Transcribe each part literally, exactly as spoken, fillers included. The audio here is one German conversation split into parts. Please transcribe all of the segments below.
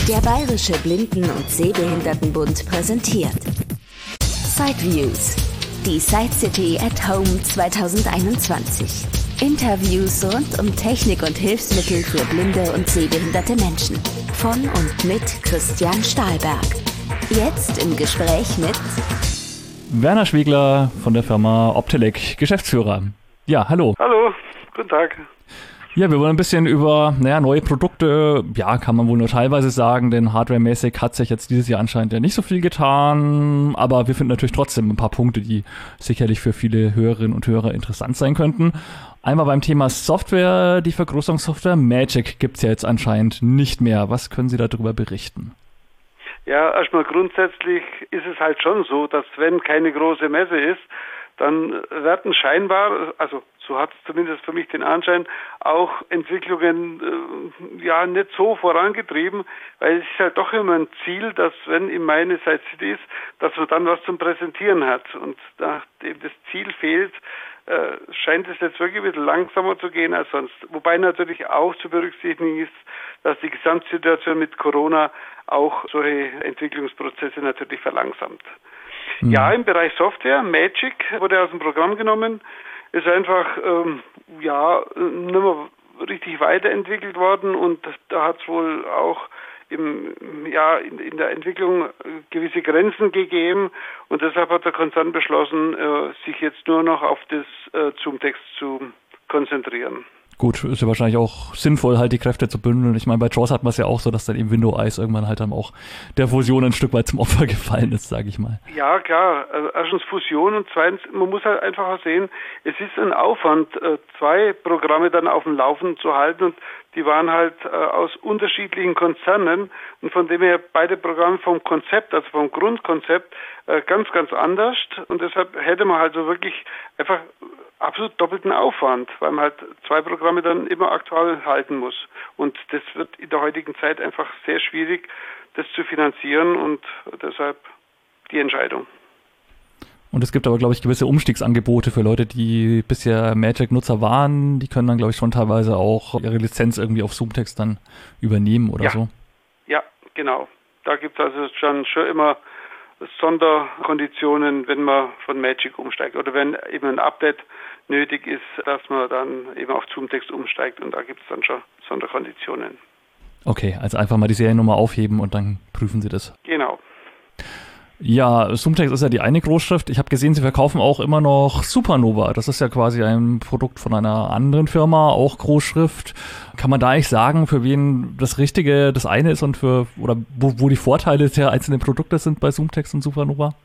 Der Bayerische Blinden- und Sehbehindertenbund präsentiert Sideviews, die Sidecity at Home zwanzig einundzwanzig. Interviews rund um Technik und Hilfsmittel für blinde und sehbehinderte Menschen. Von und mit Christian Stahlberg. Jetzt im Gespräch mit Werner Schwegler von der Firma Optelec, Geschäftsführer. Ja, hallo. Hallo, guten Tag. Ja, wir wollen ein bisschen über naja, neue Produkte, ja, kann man wohl nur teilweise sagen, denn hardwaremäßig hat sich jetzt dieses Jahr anscheinend ja nicht so viel getan, aber wir finden natürlich trotzdem ein paar Punkte, die sicherlich für viele Hörerinnen und Hörer interessant sein könnten. Einmal beim Thema Software, die Vergrößerungssoftware Magic gibt es ja jetzt anscheinend nicht mehr. Was können Sie darüber berichten? Ja, erstmal grundsätzlich ist es halt schon so, dass wenn keine große Messe ist, dann werden scheinbar, also so hat es zumindest für mich den Anschein, auch Entwicklungen äh, ja nicht so vorangetrieben, weil es ist halt doch immer ein Ziel, dass wenn im Mai eine Sidecity ist, dass man dann was zum Präsentieren hat. Und nachdem das Ziel fehlt, äh, scheint es jetzt wirklich ein bisschen langsamer zu gehen als sonst. Wobei natürlich auch zu berücksichtigen ist, dass die Gesamtsituation mit Corona auch solche Entwicklungsprozesse natürlich verlangsamt. Mhm. Ja, im Bereich Software, Magic wurde aus dem Programm genommen, ist einfach ähm, ja nicht mehr richtig weiterentwickelt worden und da hat es wohl auch im, ja, in, in der Entwicklung gewisse Grenzen gegeben und deshalb hat der Konzern beschlossen, äh, sich jetzt nur noch auf das äh, ZoomText zu konzentrieren. Gut, ist ja wahrscheinlich auch sinnvoll, halt die Kräfte zu bündeln. Ich meine, bei JAWS hat man es ja auch so, dass dann eben Window Eyes irgendwann halt dann auch der Fusion ein Stück weit zum Opfer gefallen ist, sage ich mal. Ja, klar. Also erstens Fusion und zweitens, man muss halt einfach auch sehen, es ist ein Aufwand, zwei Programme dann auf dem Laufen zu halten und die waren halt äh, aus unterschiedlichen Konzernen und von dem her beide Programme vom Konzept, also vom Grundkonzept, äh, ganz, ganz anders und deshalb hätte man halt so wirklich einfach absolut doppelten Aufwand, weil man halt zwei Programme dann immer aktuell halten muss und das wird in der heutigen Zeit einfach sehr schwierig, das zu finanzieren und deshalb die Entscheidung. Und es gibt aber, glaube ich, gewisse Umstiegsangebote für Leute, die bisher Magic-Nutzer waren. Die können dann, glaube ich, schon teilweise auch ihre Lizenz irgendwie auf ZoomText dann übernehmen oder ja. so. Ja, genau. Da gibt es also schon, schon immer Sonderkonditionen, wenn man von Magic umsteigt. Oder wenn eben ein Update nötig ist, dass man dann eben auf ZoomText umsteigt. Und da gibt es dann schon Sonderkonditionen. Okay, also einfach mal die Seriennummer aufheben und dann prüfen Sie das. Genau. Ja, ZoomText ist ja die eine Großschrift. Ich habe gesehen, Sie verkaufen auch immer noch Supernova. Das ist ja quasi ein Produkt von einer anderen Firma, auch Großschrift. Kann man da eigentlich sagen, für wen das Richtige das eine ist und für oder wo, wo die Vorteile der einzelnen Produkte sind bei ZoomText und Supernova?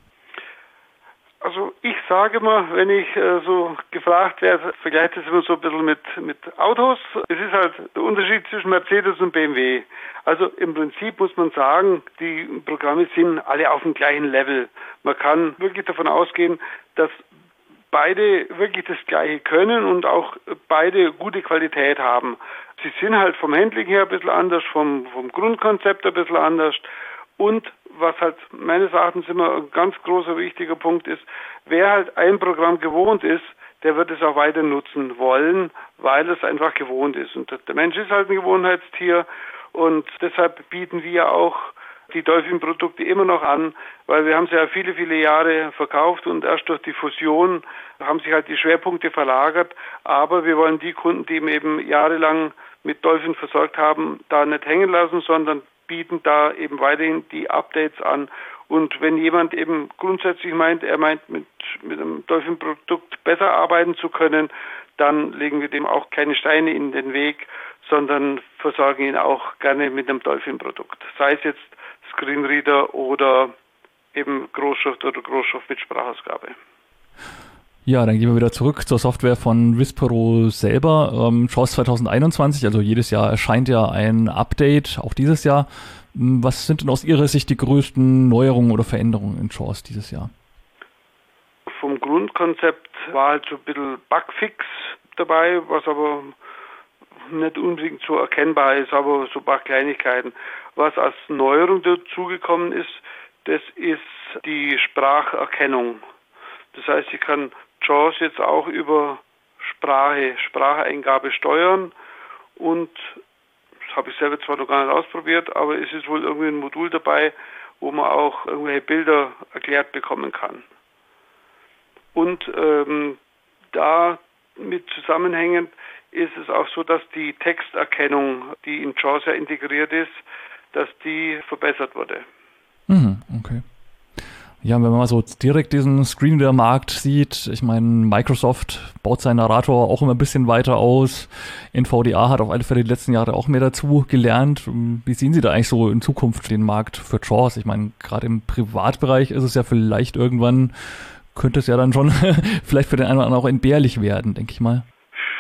Also ich sage mal, wenn ich äh, so gefragt werde, vergleiche das immer so ein bisschen mit, mit Autos. Es ist halt der Unterschied zwischen Mercedes und B M W. Also im Prinzip muss man sagen, die Programme sind alle auf dem gleichen Level. Man kann wirklich davon ausgehen, dass beide wirklich das Gleiche können und auch beide gute Qualität haben. Sie sind halt vom Handling her ein bisschen anders, vom, vom Grundkonzept ein bisschen anders. Und was halt meines Erachtens immer ein ganz großer wichtiger Punkt ist, wer halt ein Programm gewohnt ist, der wird es auch weiter nutzen wollen, weil es einfach gewohnt ist. Und der Mensch ist halt ein Gewohnheitstier und deshalb bieten wir auch die Dolphin-Produkte immer noch an, weil wir haben sie ja viele, viele Jahre verkauft und erst durch die Fusion haben sich halt die Schwerpunkte verlagert. Aber wir wollen die Kunden, die eben jahrelang mit Dolphin versorgt haben, da nicht hängen lassen, sondern bieten da eben weiterhin die Updates an. Und wenn jemand eben grundsätzlich meint, er meint mit, mit einem Dolphin-Produkt besser arbeiten zu können, dann legen wir dem auch keine Steine in den Weg, sondern versorgen ihn auch gerne mit einem Dolphin-Produkt. Sei es jetzt Screenreader oder eben Großschrift oder Großschrift mit Sprachausgabe. Ja, dann gehen wir wieder zurück zur Software von Vispero selber. Ähm, JAWS zwanzig einundzwanzig, also jedes Jahr erscheint ja ein Update, auch dieses Jahr. Was sind denn aus Ihrer Sicht die größten Neuerungen oder Veränderungen in JAWS dieses Jahr? Vom Grundkonzept war halt so ein bisschen Bugfix dabei, was aber nicht unbedingt so erkennbar ist, aber so ein paar Kleinigkeiten. Was als Neuerung dazugekommen ist, das ist die Spracherkennung. Das heißt, ich kann JAWS jetzt auch über Sprache, Spracheingabe steuern und es habe ich selber zwar noch gar nicht ausprobiert, aber es ist wohl irgendwie ein Modul dabei, wo man auch irgendwelche Bilder erklärt bekommen kann. Und ähm, damit zusammenhängend ist es auch so, dass die Texterkennung, die in JAWS ja integriert ist, dass die verbessert wurde. Mhm, okay. Ja, wenn man mal so direkt diesen Screenreader-Markt sieht, ich meine, Microsoft baut seinen Narrator auch immer ein bisschen weiter aus. N V D A hat auf alle Fälle die letzten Jahre auch mehr dazu gelernt. Wie sehen Sie da eigentlich so in Zukunft den Markt für JAWS? Ich meine, gerade im Privatbereich ist es ja vielleicht irgendwann, könnte es ja dann schon vielleicht für den einen oder anderen auch entbehrlich werden, denke ich mal.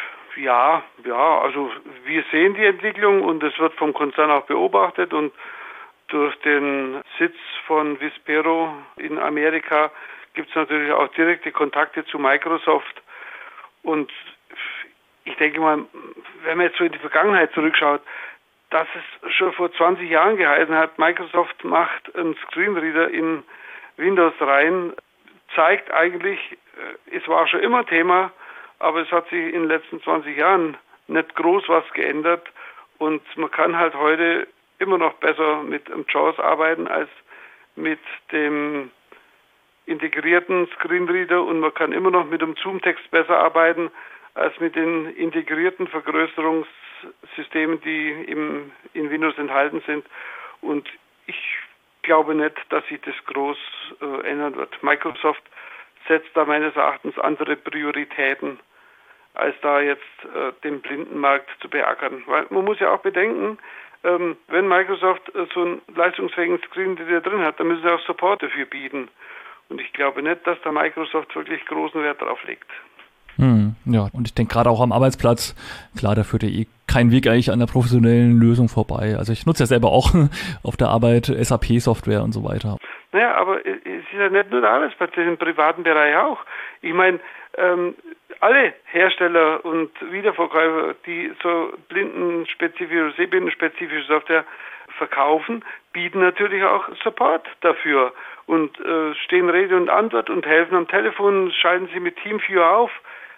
Ja, ja, also wir sehen die Entwicklung und es wird vom Konzern auch beobachtet und durch den Sitz von Vispero in Amerika gibt es natürlich auch direkte Kontakte zu Microsoft. Und ich denke mal, wenn man jetzt so in die Vergangenheit zurückschaut, dass es schon vor zwanzig Jahren geheißen hat, Microsoft macht einen Screenreader in Windows rein, zeigt eigentlich, es war schon immer Thema, aber es hat sich in den letzten zwanzig Jahren nicht groß was geändert. Und man kann halt heute immer noch besser mit dem JAWS arbeiten als mit dem integrierten Screenreader und man kann immer noch mit dem Zoom-Text besser arbeiten als mit den integrierten Vergrößerungssystemen, die im, in Windows enthalten sind. Und ich glaube nicht, dass sich das groß äh, ändern wird. Microsoft setzt da meines Erachtens andere Prioritäten, als da jetzt äh, den Blindenmarkt zu beackern. Weil man muss ja auch bedenken, Ähm, wenn Microsoft äh, so einen leistungsfähigen Screenreader drin hat, dann müssen sie auch Support dafür bieten. Und ich glaube nicht, dass da Microsoft wirklich großen Wert darauf legt. Hm, ja, und ich denke gerade auch am Arbeitsplatz, klar, da führt ja eh kein Weg eigentlich an der professionellen Lösung vorbei. Also ich nutze ja selber auch auf der Arbeit S A P-Software und so weiter. Naja, aber es ist ja nicht nur der Arbeitsplatz, das ist im privaten Bereich auch. Ich meine, ähm, alle Hersteller und Wiederverkäufer, die so blindenspezifische, sehbehindertenspezifische Software verkaufen, bieten natürlich auch Support dafür und äh, stehen Rede und Antwort und helfen am Telefon, schalten sie mit TeamViewer auf.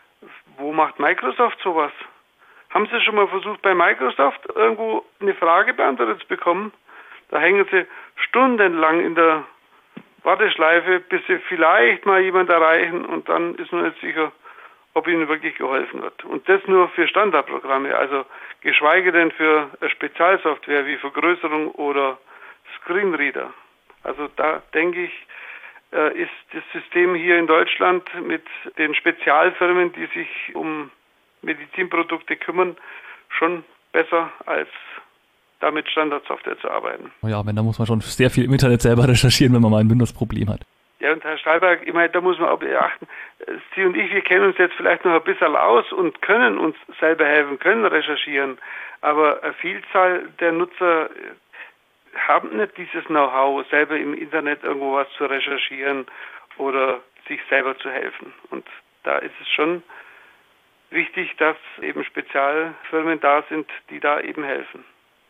Wo macht Microsoft sowas? Haben Sie schon mal versucht, bei Microsoft irgendwo eine Frage beantwortet zu bekommen? Da hängen Sie stundenlang in der Warteschleife, bis Sie vielleicht mal jemand erreichen und dann ist man nicht sicher, ob Ihnen wirklich geholfen wird. Und das nur für Standardprogramme, also geschweige denn für eine Spezialsoftware wie Vergrößerung oder Screenreader. Also da denke ich, ist das System hier in Deutschland mit den Spezialfirmen, die sich um Medizinprodukte kümmern, schon besser als da mit Standardsoftware zu arbeiten. Ja, wenn, da muss man schon sehr viel im Internet selber recherchieren, wenn man mal ein Windows-Problem hat. Ja, und Herr Stahlberg, ich meine, da muss man auch beachten, Sie und ich, wir kennen uns jetzt vielleicht noch ein bisschen aus und können uns selber helfen, können recherchieren, aber eine Vielzahl der Nutzer haben nicht dieses Know-how, selber im Internet irgendwo was zu recherchieren oder sich selber zu helfen. Und da ist es schon wichtig, dass eben Spezialfirmen da sind, die da eben helfen.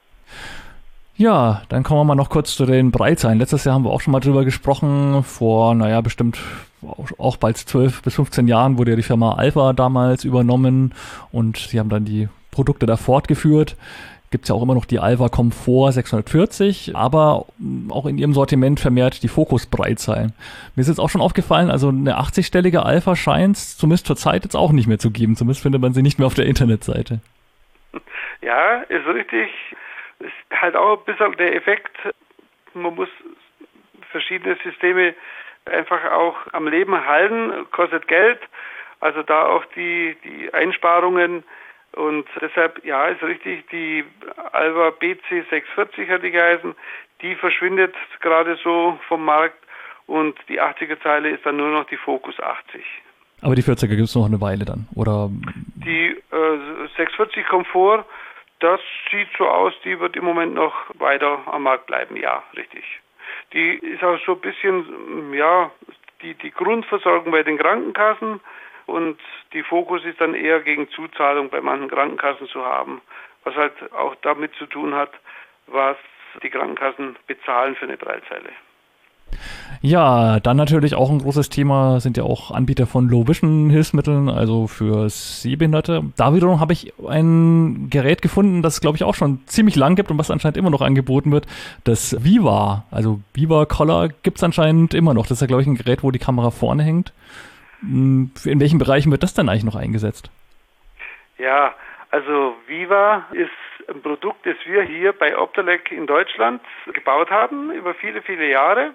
Ja, dann kommen wir mal noch kurz zu den Breitzahlen. Letztes Jahr haben wir auch schon mal drüber gesprochen. Vor, naja, bestimmt auch bald zwölf bis fünfzehn Jahren wurde ja die Firma Alpha damals übernommen und sie haben dann die Produkte da fortgeführt. Gibt es ja auch immer noch die Alpha Comfort sechshundertvierzig, aber auch in ihrem Sortiment vermehrt die Focus-Breitzahlen. Mir ist jetzt auch schon aufgefallen, also eine achtzig-stellige Alpha scheint es zumindest zur Zeit jetzt auch nicht mehr zu geben. Zumindest findet man sie nicht mehr auf der Internetseite. Ja, ist richtig. Ist halt auch ein bisschen der Effekt, man muss verschiedene Systeme einfach auch am Leben halten, kostet Geld, also da auch die, die Einsparungen und deshalb, ja, ist richtig, die Alpha B C sechshundertvierzig hat die geheißen, die verschwindet gerade so vom Markt und die achtziger-Zeile ist dann nur noch die Focus achtzig. Aber die vierziger gibt es noch eine Weile dann, oder? Die äh, sechshundertvierzig Komfort, das sieht so aus, die wird im Moment noch weiter am Markt bleiben, ja, richtig. Die ist auch so ein bisschen, ja, die, die Grundversorgung bei den Krankenkassen und die Focus ist dann eher gegen Zuzahlung bei manchen Krankenkassen zu haben, was halt auch damit zu tun hat, was die Krankenkassen bezahlen für eine Breitzeile. Ja, dann natürlich auch ein großes Thema sind ja auch Anbieter von Low-Vision-Hilfsmitteln, also für Sehbehinderte. Da wiederum habe ich ein Gerät gefunden, das es, glaube ich, auch schon ziemlich lang gibt und was anscheinend immer noch angeboten wird. Das Viva, also Viva Color gibt es anscheinend immer noch. Das ist ja, glaube ich, ein Gerät, wo die Kamera vorne hängt. In welchen Bereichen wird das denn eigentlich noch eingesetzt? Ja, also Viva ist ein Produkt, das wir hier bei Optelec in Deutschland gebaut haben, über viele, viele Jahre.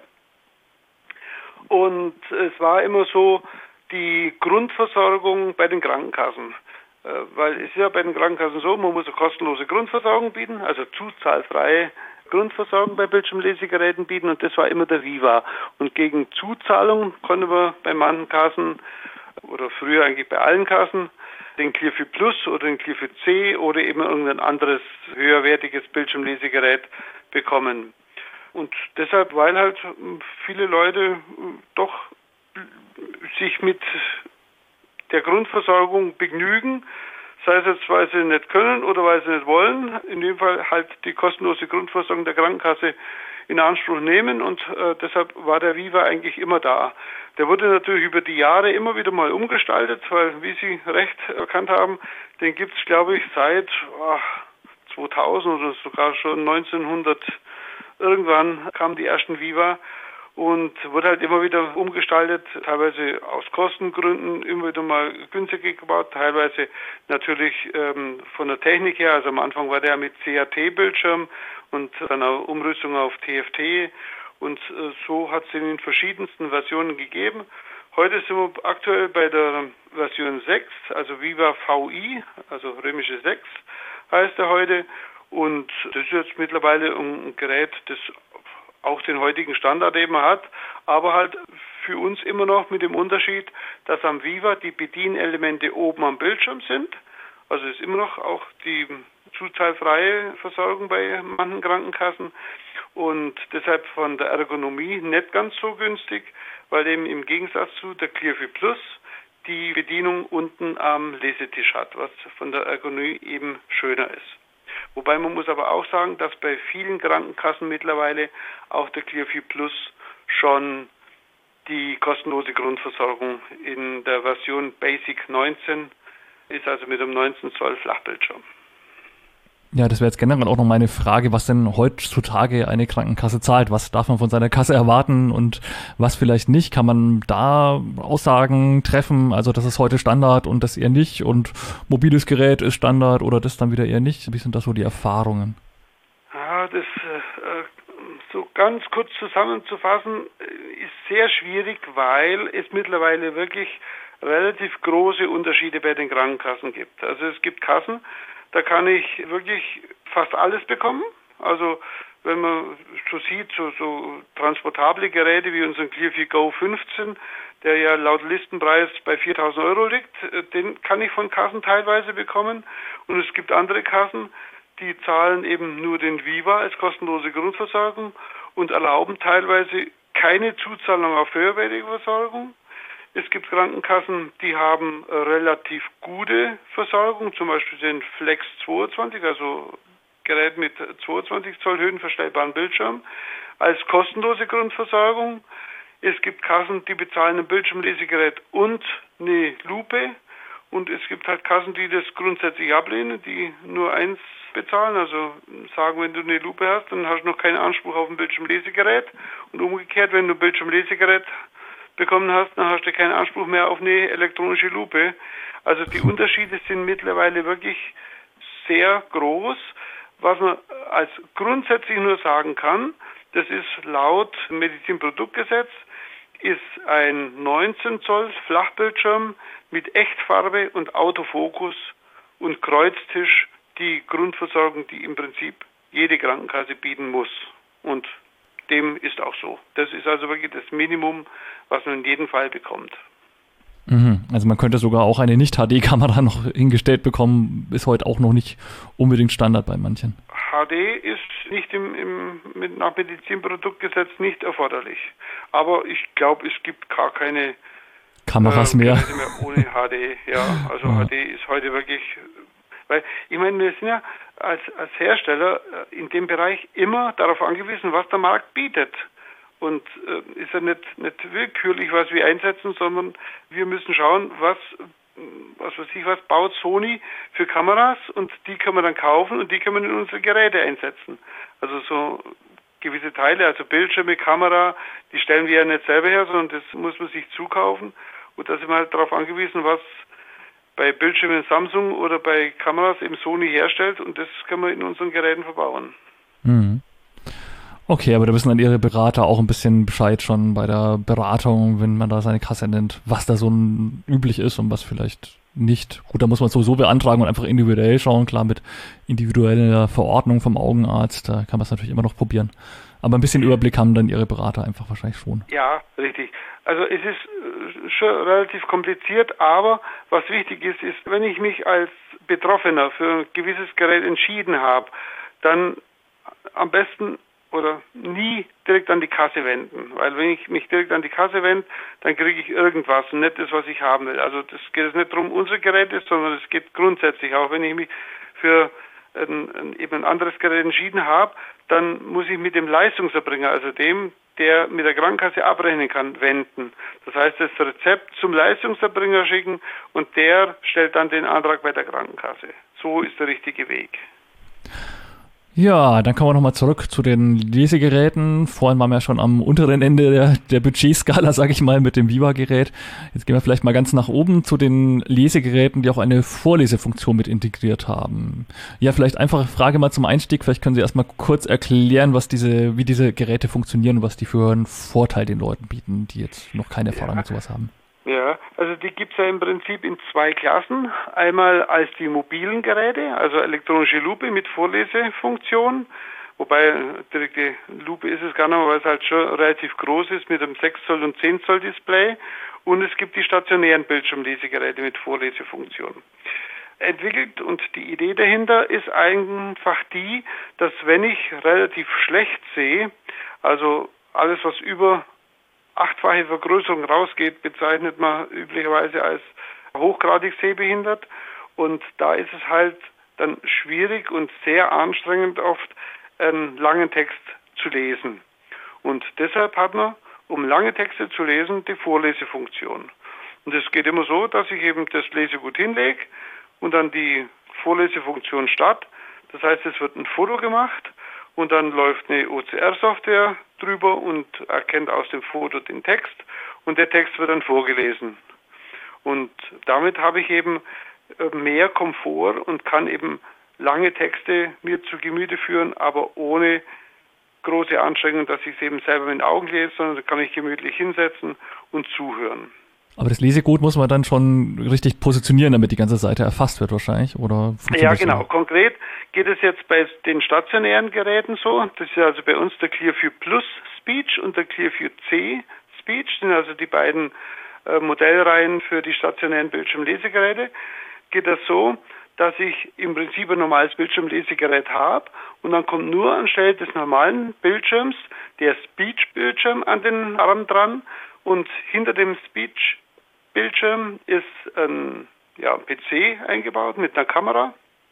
Und es war immer so die Grundversorgung bei den Krankenkassen. Äh, weil es ist ja bei den Krankenkassen so, man muss eine kostenlose Grundversorgung bieten, also zuzahlfreie Grundversorgung bei Bildschirmlesegeräten bieten und das war immer der Viva. Und gegen Zuzahlung konnte man bei manchen Kassen oder früher eigentlich bei allen Kassen den Clearview Plus oder den Clearview C oder eben irgendein anderes höherwertiges Bildschirmlesegerät bekommen. Und deshalb, weil halt viele Leute doch sich mit der Grundversorgung begnügen, sei es jetzt, weil sie nicht können oder weil sie nicht wollen, in dem Fall halt die kostenlose Grundversorgung der Krankenkasse in Anspruch nehmen und äh, deshalb war der Viva eigentlich immer da. Der wurde natürlich über die Jahre immer wieder mal umgestaltet, weil, wie Sie recht erkannt haben, den gibt es, glaube ich, seit oh, zweitausend oder sogar schon neunzehnhundert. Irgendwann kamen die ersten Viva und wurde halt immer wieder umgestaltet, teilweise aus Kostengründen immer wieder mal günstiger gebaut, teilweise natürlich ähm, von der Technik her. Also am Anfang war der mit C R T-Bildschirm und dann auch Umrüstung auf T F T und äh, so hat es in den verschiedensten Versionen gegeben. Heute sind wir aktuell bei der Version sechs, also Viva V I, also römische sechs heißt er heute. Und das ist jetzt mittlerweile ein Gerät, das auch den heutigen Standard eben hat, aber halt für uns immer noch mit dem Unterschied, dass am Viva die Bedienelemente oben am Bildschirm sind. Also ist immer noch auch die zuzahlfreie Versorgung bei manchen Krankenkassen und deshalb von der Ergonomie nicht ganz so günstig, weil eben im Gegensatz zu der Clearview Plus die Bedienung unten am Lesetisch hat, was von der Ergonomie eben schöner ist. Wobei man muss aber auch sagen, dass bei vielen Krankenkassen mittlerweile auch der Clearview Plus schon die kostenlose Grundversorgung in der Version Basic neunzehn ist, also mit einem neunzehn Zoll Flachbildschirm. Ja, das wäre jetzt generell auch noch meine Frage, was denn heutzutage eine Krankenkasse zahlt. Was darf man von seiner Kasse erwarten und was vielleicht nicht? Kann man da Aussagen treffen? Also das ist heute Standard und das eher nicht und mobiles Gerät ist Standard oder das dann wieder eher nicht? Wie sind das so die Erfahrungen? Ja, das äh, so ganz kurz zusammenzufassen ist sehr schwierig, weil es mittlerweile wirklich relativ große Unterschiede bei den Krankenkassen gibt. Also es gibt Kassen, da kann ich wirklich fast alles bekommen. Also wenn man so sieht, so, so transportable Geräte wie unseren Clearview Go fünfzehn, der ja laut Listenpreis bei viertausend Euro liegt, den kann ich von Kassen teilweise bekommen. Und es gibt andere Kassen, die zahlen eben nur den Viva als kostenlose Grundversorgung und erlauben teilweise keine Zuzahlung auf höherwertige Versorgung. Es gibt Krankenkassen, die haben relativ gute Versorgung, zum Beispiel den Flex zweiundzwanzig, also Gerät mit zweiundzwanzig Zoll höhenverstellbaren Bildschirm, als kostenlose Grundversorgung. Es gibt Kassen, die bezahlen ein Bildschirmlesegerät und eine Lupe. Und es gibt halt Kassen, die das grundsätzlich ablehnen, die nur eins bezahlen. Also sagen, wenn du eine Lupe hast, dann hast du noch keinen Anspruch auf ein Bildschirmlesegerät. Und umgekehrt, wenn du ein Bildschirmlesegerät bekommen hast, dann hast du keinen Anspruch mehr auf eine elektronische Lupe. Also die Unterschiede sind mittlerweile wirklich sehr groß. Was man als grundsätzlich nur sagen kann, das ist laut Medizinproduktgesetz, ist ein neunzehn Zoll Flachbildschirm mit Echtfarbe und Autofokus und Kreuztisch die Grundversorgung, die im Prinzip jede Krankenkasse bieten muss. Und dem ist auch so. Das ist also wirklich das Minimum, was man in jedem Fall bekommt. Mhm. Also man könnte sogar auch eine Nicht-H D-Kamera noch hingestellt bekommen, ist heute auch noch nicht unbedingt Standard bei manchen. H D ist nicht im, im mit, nach Medizinproduktgesetz nicht erforderlich. Aber ich glaube, es gibt gar keine Kameras äh, mehr. mehr ohne H D. Ja, also ja. H D ist heute wirklich, weil ich meine, wir sind ja als, als Hersteller in dem Bereich immer darauf angewiesen, was der Markt bietet. Und äh, ist ja nicht, nicht willkürlich, was wir einsetzen, sondern wir müssen schauen, was, was weiß ich, was baut Sony für Kameras und die können wir dann kaufen und die können wir in unsere Geräte einsetzen. Also so gewisse Teile, also Bildschirme, Kamera, die stellen wir ja nicht selber her, sondern das muss man sich zukaufen. Und da sind wir halt darauf angewiesen, was bei Bildschirmen Samsung oder bei Kameras eben Sony herstellt und das können wir in unseren Geräten verbauen. Mhm. Okay, aber da wissen dann Ihre Berater auch ein bisschen Bescheid schon bei der Beratung, wenn man da seine Kasse nennt, was da so ein üblich ist und was vielleicht nicht. Gut, da muss man sowieso beantragen und einfach individuell schauen. Klar, mit individueller Verordnung vom Augenarzt, da kann man es natürlich immer noch probieren. Aber ein bisschen Überblick haben dann Ihre Berater einfach wahrscheinlich schon. Ja, richtig. Also es ist schon relativ kompliziert, aber was wichtig ist, ist, wenn ich mich als Betroffener für ein gewisses Gerät entschieden habe, dann am besten oder nie direkt an die Kasse wenden. Weil wenn ich mich direkt an die Kasse wende, dann kriege ich irgendwas und nicht das, was ich haben will. Also das geht jetzt nicht darum, unsere Geräte, sondern es geht grundsätzlich auch, wenn ich mich für ein, ein, eben ein anderes Gerät entschieden habe, dann muss ich mit dem Leistungserbringer, also dem, der mit der Krankenkasse abrechnen kann, wenden. Das heißt, das Rezept zum Leistungserbringer schicken und der stellt dann den Antrag bei der Krankenkasse. So ist der richtige Weg. Ja, dann kommen wir nochmal zurück zu den Lesegeräten. Vorhin waren wir ja schon am unteren Ende der, der Budgetskala, sage ich mal, mit dem Viva-Gerät. Jetzt gehen wir vielleicht mal ganz nach oben zu den Lesegeräten, die auch eine Vorlesefunktion mit integriert haben. Ja, vielleicht einfache Frage mal zum Einstieg. Vielleicht können Sie erstmal kurz erklären, was diese, wie diese Geräte funktionieren und was die für einen Vorteil den Leuten bieten, die jetzt noch keine Erfahrung ja. mit sowas haben. Ja, also die gibt es ja im Prinzip in zwei Klassen. Einmal als die mobilen Geräte, also elektronische Lupe mit Vorlesefunktion, wobei direkte Lupe ist es gar nicht, weil es halt schon relativ groß ist mit einem sechs Zoll und zehn Zoll Display. Und es gibt die stationären Bildschirmlesegeräte mit Vorlesefunktion. Entwickelt und die Idee dahinter ist einfach die, dass wenn ich relativ schlecht sehe, also alles was über achtfache Vergrößerung rausgeht, bezeichnet man üblicherweise als hochgradig sehbehindert. Und da ist es halt dann schwierig und sehr anstrengend oft, einen langen Text zu lesen. Und deshalb hat man, um lange Texte zu lesen, die Vorlesefunktion. Und es geht immer so, dass ich eben das Lesegut hinlege und dann die Vorlesefunktion startet. Das heißt, es wird ein Foto gemacht und dann läuft eine O C R-Software drüber und erkennt aus dem Foto den Text und der Text wird dann vorgelesen. Und damit habe ich eben mehr Komfort und kann eben lange Texte mir zu Gemüte führen, aber ohne große Anstrengung, dass ich es eben selber mit den Augen lese, sondern da kann ich gemütlich hinsetzen und zuhören. Aber das Lesegut muss man dann schon richtig positionieren, damit die ganze Seite erfasst wird wahrscheinlich, oder? Ja, genau. So? Konkret geht es jetzt bei den stationären Geräten so. Das ist also bei uns der Clearview Plus Speech und der Clearview C Speech, sind also die beiden äh, Modellreihen für die stationären Bildschirmlesegeräte. Geht das so, dass ich im Prinzip ein normales Bildschirmlesegerät habe und dann kommt nur anstelle des normalen Bildschirms der Speech-Bildschirm an den Arm dran und hinter dem Speech Bildschirm ist ein ja, P C eingebaut mit einer Kamera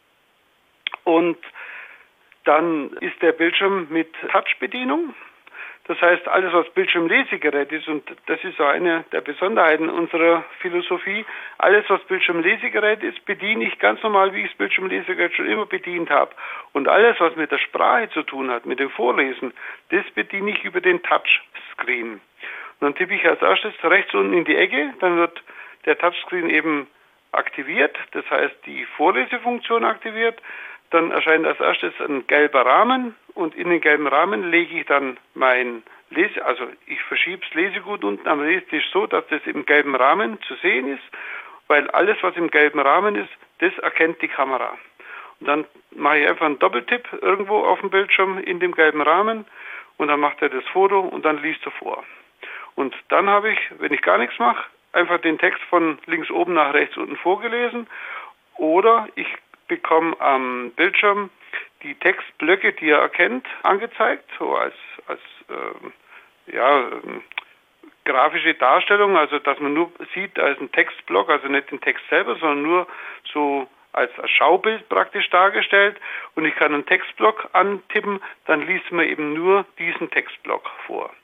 und dann ist der Bildschirm mit Touch-Bedienung. Das heißt, alles was Bildschirmlesegerät ist, und das ist so eine der Besonderheiten unserer Philosophie, alles was Bildschirmlesegerät ist, bediene ich ganz normal, wie ich das Bildschirmlesegerät schon immer bedient habe. Und alles was mit der Sprache zu tun hat, mit dem Vorlesen, das bediene ich über den Touchscreen. Und dann tippe ich als erstes rechts unten in die Ecke, dann wird der Touchscreen eben aktiviert, das heißt die Vorlesefunktion aktiviert, dann erscheint als erstes ein gelber Rahmen und in den gelben Rahmen lege ich dann mein Lese, also ich verschiebe das Lesegut unten am Lesetisch so, dass das im gelben Rahmen zu sehen ist, weil alles was im gelben Rahmen ist, das erkennt die Kamera. Und dann mache ich einfach einen Doppeltipp irgendwo auf dem Bildschirm in dem gelben Rahmen und dann macht er das Foto und dann liest er vor. Und dann habe ich, wenn ich gar nichts mache, einfach den Text von links oben nach rechts unten vorgelesen oder ich bekomme am Bildschirm die Textblöcke, die er erkennt, angezeigt, so als, als äh, ja, äh, grafische Darstellung, also dass man nur sieht als ein Textblock, also nicht den Text selber, sondern nur so als Schaubild praktisch dargestellt und ich kann einen Textblock antippen, dann liest man eben nur diesen Textblock vor.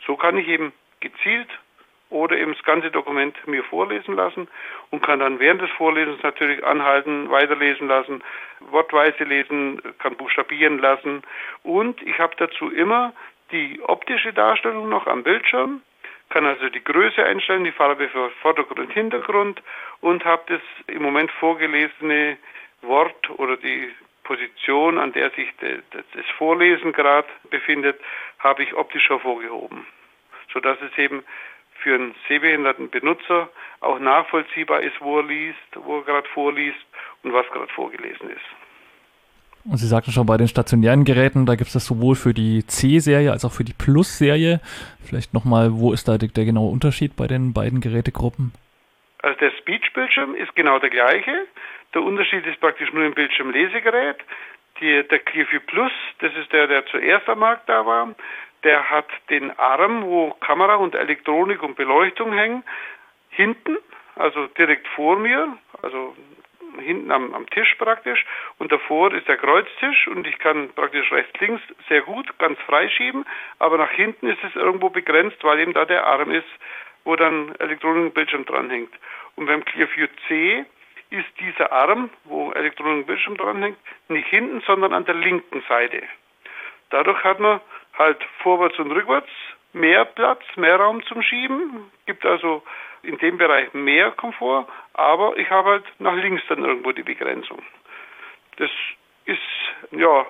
so kann ich eben gezielt oder eben das ganze Dokument mir vorlesen lassen und kann dann während des Vorlesens natürlich anhalten, weiterlesen lassen, wortweise lesen, kann buchstabieren lassen und ich habe dazu immer die optische Darstellung noch am Bildschirm, kann also die Größe einstellen, die Farbe für Vordergrund und Hintergrund und habe das im Moment vorgelesene Wort oder die Position, an der sich das Vorlesen gerade befindet, habe ich optisch hervorgehoben, sodass es eben für einen sehbehinderten Benutzer auch nachvollziehbar ist, wo er liest, wo er gerade vorliest und was gerade vorgelesen ist. Und Sie sagten schon, bei den stationären Geräten, da gibt es das sowohl für die C-Serie als auch für die Plus-Serie. Vielleicht nochmal, wo ist da der, der genaue Unterschied bei den beiden Gerätegruppen? Also der Speech-Bildschirm ist genau der gleiche. Der Unterschied ist praktisch nur im Bildschirmlesegerät. Die, der Clearview Plus, das ist der, der zuerst am Markt da war, der hat den Arm, wo Kamera und Elektronik und Beleuchtung hängen, hinten, also direkt vor mir, also hinten am, am Tisch praktisch, und davor ist der Kreuztisch und ich kann praktisch rechts, links sehr gut, ganz frei schieben, aber nach hinten ist es irgendwo begrenzt, weil eben da der Arm ist, wo dann Elektronik und Bildschirm dranhängt. Und beim Clearview C ist dieser Arm, wo Elektronik und Bildschirm dranhängt, nicht hinten, sondern an der linken Seite. Dadurch hat man halt vorwärts und rückwärts mehr Platz, mehr Raum zum Schieben, gibt also in dem Bereich mehr Komfort, aber ich habe halt nach links dann irgendwo die Begrenzung. Das ist, ja,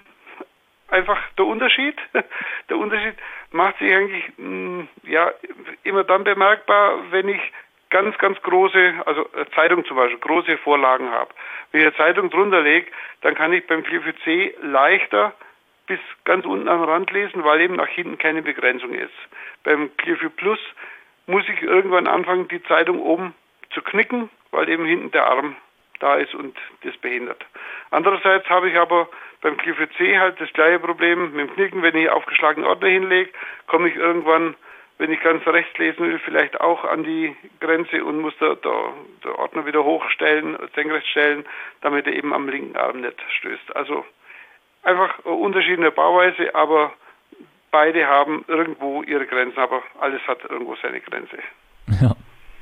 einfach der Unterschied. Der Unterschied macht sich eigentlich, ja, immer dann bemerkbar, wenn ich ganz, ganz große, also Zeitung zum Beispiel, große Vorlagen habe. Wenn ich eine Zeitung drunter lege, dann kann ich beim Clearview C leichter bis ganz unten am Rand lesen, weil eben nach hinten keine Begrenzung ist. Beim Clearview Plus muss ich irgendwann anfangen, die Zeitung oben zu knicken, weil eben hinten der Arm da ist und das behindert. Andererseits habe ich aber beim Clearview C halt das gleiche Problem mit dem Knicken. Wenn ich aufgeschlagene Ordner hinlege, komme ich irgendwann, wenn ich ganz rechts lesen will, vielleicht auch an die Grenze und muss der, der, der Ordner wieder hochstellen, senkrecht stellen, damit er eben am linken Arm nicht stößt. Also einfach Unterschied in der Bauweise, aber beide haben irgendwo ihre Grenzen, aber alles hat irgendwo seine Grenze. Ja.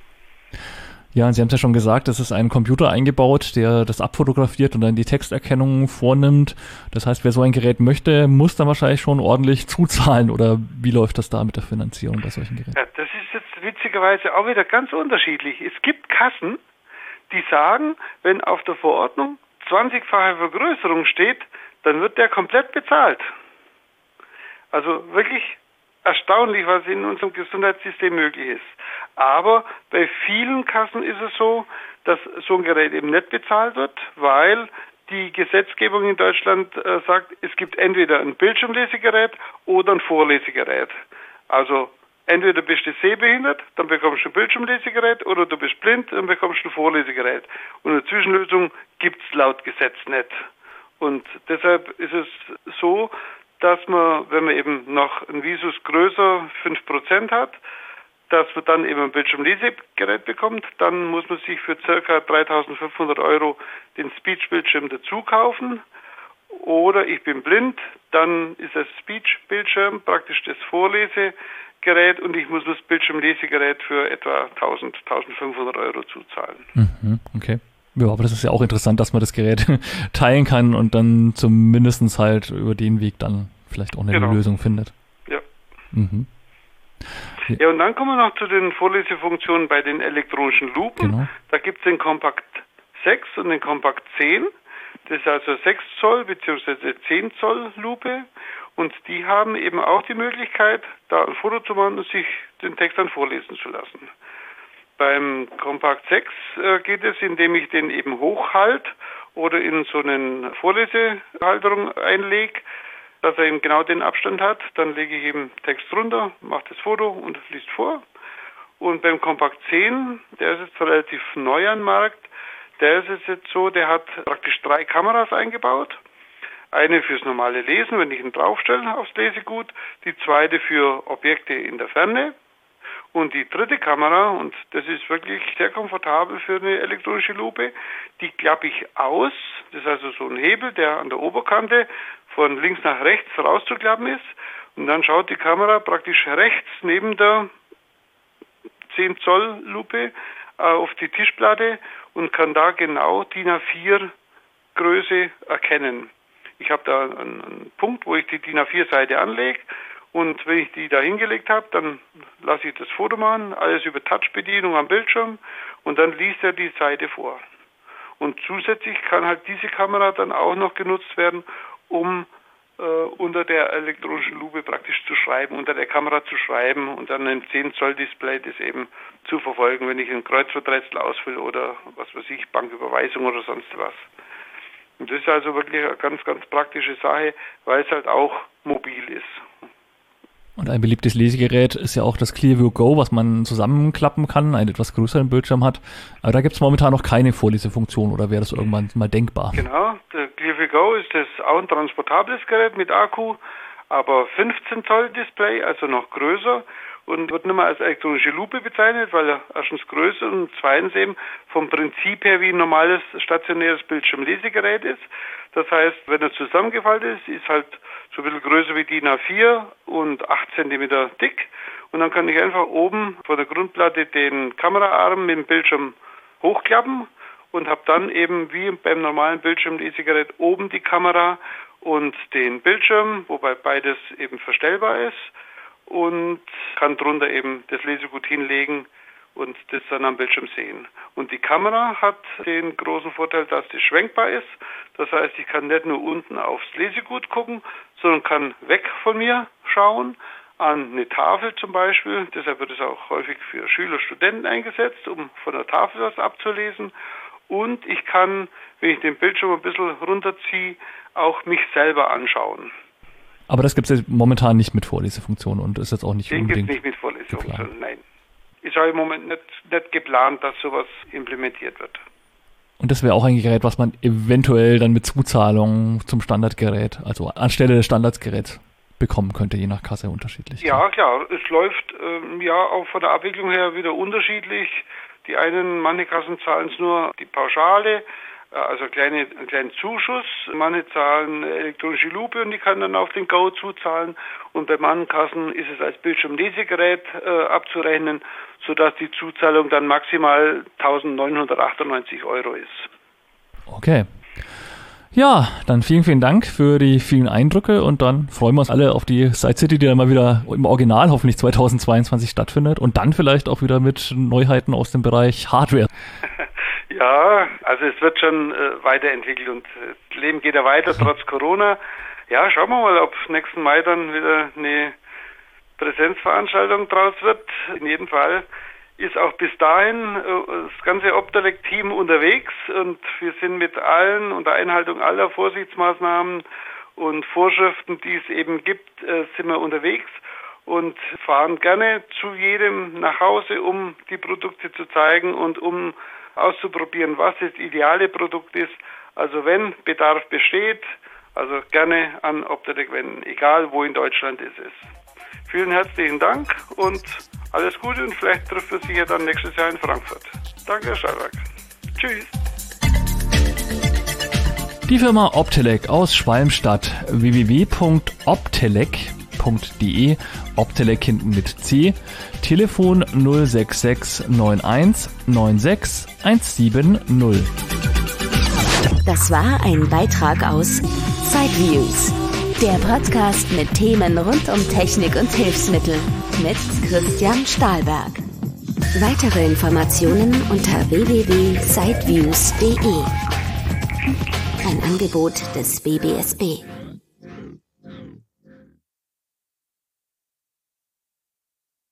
Ja, und Sie haben es ja schon gesagt, es ist ein Computer eingebaut, der das abfotografiert und dann die Texterkennung vornimmt. Das heißt, wer so ein Gerät möchte, muss dann wahrscheinlich schon ordentlich zuzahlen. Oder wie läuft das da mit der Finanzierung bei solchen Geräten? Ja, das ist jetzt witzigerweise auch wieder ganz unterschiedlich. Es gibt Kassen, die sagen, wenn auf der Verordnung zwanzigfache Vergrößerung steht, dann wird der komplett bezahlt. Also wirklich erstaunlich, was in unserem Gesundheitssystem möglich ist. Aber bei vielen Kassen ist es so, dass so ein Gerät eben nicht bezahlt wird, weil die Gesetzgebung in Deutschland äh, sagt, es gibt entweder ein Bildschirmlesegerät oder ein Vorlesegerät. Also entweder bist du sehbehindert, dann bekommst du ein Bildschirmlesegerät, oder du bist blind, dann bekommst du ein Vorlesegerät. Und eine Zwischenlösung gibt es laut Gesetz nicht. Und deshalb ist es so, dass man, wenn man eben noch ein Visus größer fünf Prozent hat, dass man dann eben ein Bildschirmlesegerät bekommt, dann muss man sich für ca. dreitausendfünfhundert Euro den Speech-Bildschirm dazu kaufen. Oder ich bin blind, dann ist das Speech-Bildschirm praktisch das Vorlesegerät und ich muss das Bildschirmlesegerät für etwa tausend, tausendfünfhundert Euro zuzahlen. Mhm, okay. Ja, aber das ist ja auch interessant, dass man das Gerät teilen kann und dann zumindest halt über den Weg dann vielleicht auch eine genau. Lösung findet. Ja. Mhm. Ja. Ja, und dann kommen wir noch zu den Vorlesefunktionen bei den elektronischen Lupen. Genau. Da gibt es den Compact sechs und den Compact zehn. Das ist also sechs Zoll bzw. zehn Zoll Lupe. Und die haben eben auch die Möglichkeit, da ein Foto zu machen und sich den Text dann vorlesen zu lassen. Beim Compact sechs äh, geht es, indem ich den eben hochhalte oder in so eine Vorlesehalterung einlege, dass er eben genau den Abstand hat. Dann lege ich eben Text drunter, mache das Foto und liest vor. Und beim Compact zehn, der ist jetzt relativ neu am Markt, der ist jetzt so, der hat praktisch drei Kameras eingebaut. Eine fürs normale Lesen, wenn ich ihn draufstelle aufs Lesegut, die zweite für Objekte in der Ferne. Und die dritte Kamera, und das ist wirklich sehr komfortabel für eine elektronische Lupe, die klappe ich aus. Das ist also so ein Hebel, der an der Oberkante von links nach rechts rauszuklappen ist. Und dann schaut die Kamera praktisch rechts neben der zehn Zoll Lupe äh, auf die Tischplatte und kann da genau D I N A vier Größe erkennen. Ich habe da einen, einen Punkt, wo ich die D I N A vier Seite anlege, und wenn ich die da hingelegt habe, dann lasse ich das Foto machen, alles über Touch-Bedienung am Bildschirm, und dann liest er die Seite vor. Und zusätzlich kann halt diese Kamera dann auch noch genutzt werden, um äh, unter der elektronischen Lupe praktisch zu schreiben, unter der Kamera zu schreiben und dann im zehn Zoll Display das eben zu verfolgen, wenn ich ein Kreuzworträtsel ausfülle oder was weiß ich, Banküberweisung oder sonst was. Und das ist also wirklich eine ganz, ganz praktische Sache, weil es halt auch mobil ist. Und ein beliebtes Lesegerät ist ja auch das Clearview Go, was man zusammenklappen kann, einen etwas größeren Bildschirm hat. Aber da gibt es momentan noch keine Vorlesefunktion, oder wäre das irgendwann mal denkbar? Genau, der Clearview Go ist das auch ein transportables Gerät mit Akku, aber fünfzehn Zoll Display, also noch größer, und wird nicht mehr als elektronische Lupe bezeichnet, weil er erstens größer und zweitens eben vom Prinzip her wie ein normales stationäres Bildschirmlesegerät ist. Das heißt, wenn er zusammengefaltet ist, ist halt so ein bisschen größer wie D I N A vier und acht Zentimeter dick. Und dann kann ich einfach oben vor der Grundplatte den Kameraarm mit dem Bildschirm hochklappen und habe dann eben wie beim normalen Bildschirmlesegerät oben die Kamera und den Bildschirm, wobei beides eben verstellbar ist, und kann drunter eben das Lesegut hinlegen und das dann am Bildschirm sehen. Und die Kamera hat den großen Vorteil, dass sie schwenkbar ist. Das heißt, ich kann nicht nur unten aufs Lesegut gucken, sondern kann weg von mir schauen, an eine Tafel zum Beispiel. Deshalb wird es auch häufig für Schüler, Studenten eingesetzt, um von der Tafel was abzulesen. Und ich kann, wenn ich den Bildschirm ein bisschen runterziehe, auch mich selber anschauen. Aber das gibt es momentan nicht mit Vorlesefunktion und ist jetzt auch nicht Den unbedingt gibt es nicht mit Vorlesefunktion, nein. Ist auch im Moment nicht, nicht geplant, dass sowas implementiert wird. Und das wäre auch ein Gerät, was man eventuell dann mit Zuzahlung zum Standardgerät, also anstelle des Standardgeräts, bekommen könnte, je nach Kasse unterschiedlich. Ja, klar. Es läuft ähm, ja auch von der Abwicklung her wieder unterschiedlich. Die einen, manche Kassen zahlen es nur die Pauschale, also kleine, einen kleinen Zuschuss. Manche zahlen elektronische Lupe und die kann dann auf den Go zuzahlen. Und bei manchen Kassen ist es als Bildschirmlesegerät äh, abzurechnen, sodass die Zuzahlung dann maximal eintausendneunhundertachtundneunzig Euro ist. Okay. Ja, dann vielen, vielen Dank für die vielen Eindrücke und dann freuen wir uns alle auf die Site City, die dann mal wieder im Original hoffentlich zweitausendzweiundzwanzig stattfindet und dann vielleicht auch wieder mit Neuheiten aus dem Bereich Hardware. Ja, also es wird schon äh, weiterentwickelt und äh, das Leben geht ja weiter trotz Corona. Ja, schauen wir mal, ob nächsten Mai dann wieder eine Präsenzveranstaltung draus wird. In jedem Fall ist auch bis dahin äh, das ganze Optelec-Team unterwegs und wir sind mit allen, unter Einhaltung aller Vorsichtsmaßnahmen und Vorschriften, die es eben gibt, äh, sind wir unterwegs und fahren gerne zu jedem nach Hause, um die Produkte zu zeigen und um auszuprobieren, was das ideale Produkt ist. Also wenn Bedarf besteht, also gerne an Optelec wenden, egal wo in Deutschland es ist. Vielen herzlichen Dank und alles Gute und vielleicht trifft man sich ja dann nächstes Jahr in Frankfurt. Danke, Herr Stahlberg. Tschüss. Die Firma Optelec aus Schwalmstadt, w w w punkt optelec punkt de, Optelec hinten mit C, Telefon null sechs sechs neun eins neun sechs eins sieben null. Das war ein Beitrag aus Sideviews, der Podcast mit Themen rund um Technik und Hilfsmittel mit Christian Stahlberg. Weitere Informationen unter w w w punkt sideviews punkt de. Ein Angebot des B B S B.